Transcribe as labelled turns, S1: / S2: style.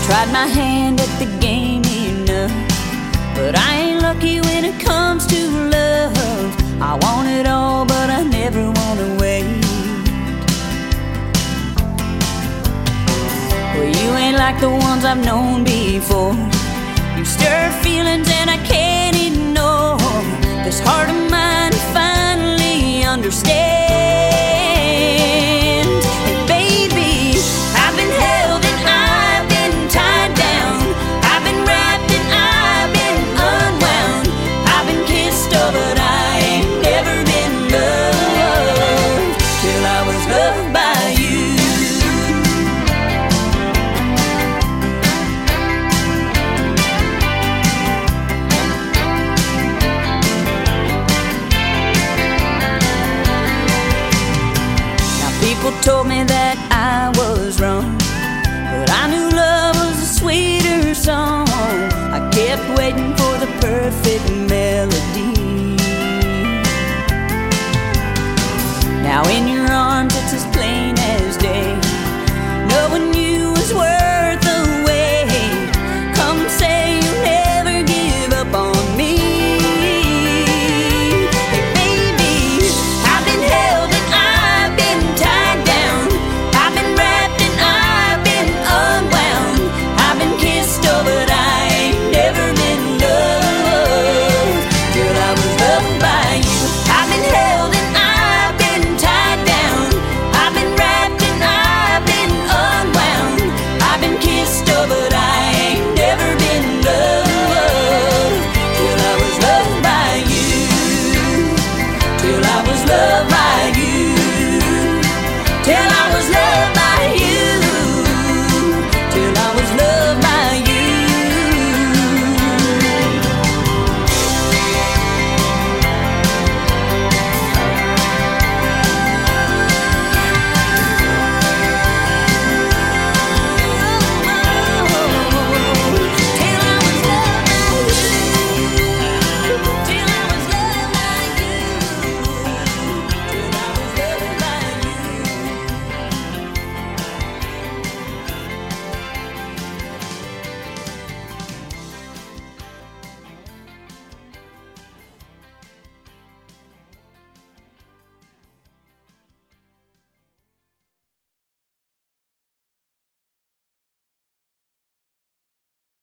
S1: Tried my hand at the game enough, but I ain't lucky when it comes to love. I want it all, but I never want to wait. Well, you ain't like the ones I've known before. You stir feelings and I can't ignore. This heart of mine finally understands. And baby, I've been held and I've been tied down. I've been wrapped and I've been unwound. I've been kissed, oh, but I ain't never been loved till I was loved by you. People told me that I was wrong, but I knew love was a sweeter song. I kept waiting for the perfect melody. Now in your arms it's as plain as day, knowing you was worth the wait. Come say you'll never give up on me. Hey baby, I've been held and I've been tied down. I've been wrapped and I've been unwound. I've been kissed, oh, but I ain't never been loved till I was loved by you. I've been held and I've been tied down. I've been wrapped and I've been unwound. I've been kissed, oh, but